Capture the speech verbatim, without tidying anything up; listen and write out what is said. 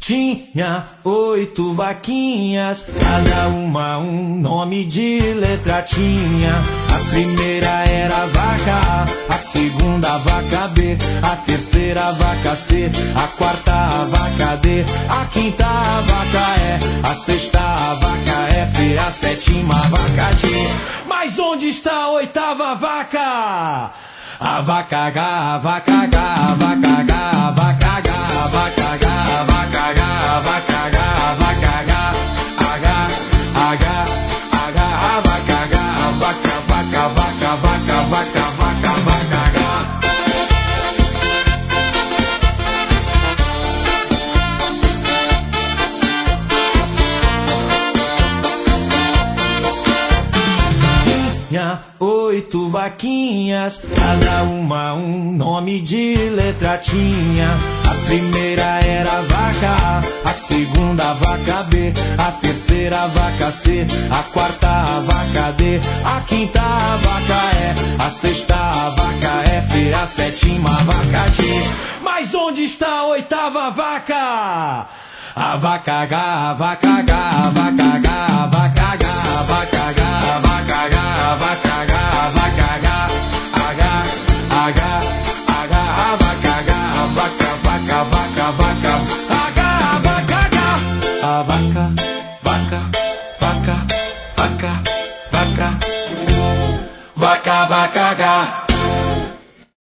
Tinha oito vaquinhas, cada uma um nome de letra tinha. A primeira era a vaca A, a segunda a vaca B, a terceira a vaca C, a quarta a vaca D, a quinta a vaca E, a sexta a vaca F, a sétima a vaca G. Mas onde está a oitava vaca? A vaca H, a vaca H, a vaca H, a vaca H, a vaca H, a vaca H, a vaca H, a vaca H, H, H, H, a vaca H, a vaca, vaca, vaca, vaca, vaca, vaca, vaca H. Tinha oito vaquinhas, cada uma um nome de letra tinha. A primeira era a vaca A, a segunda a vaca B, a terceira a vaca C, a quarta a vaca D, a quinta a vaca E, a sexta a vaca F, a sétima a vaca G. Mas onde está a oitava vaca? A vaca H, a vaca H, a vaca H, a vaca H, a vaca H, a vaca H, a vaca H, a vaca H, H, H, H, a vaca H, a vaca, vaca, vaca, vaca, H, a vaca H, a vaca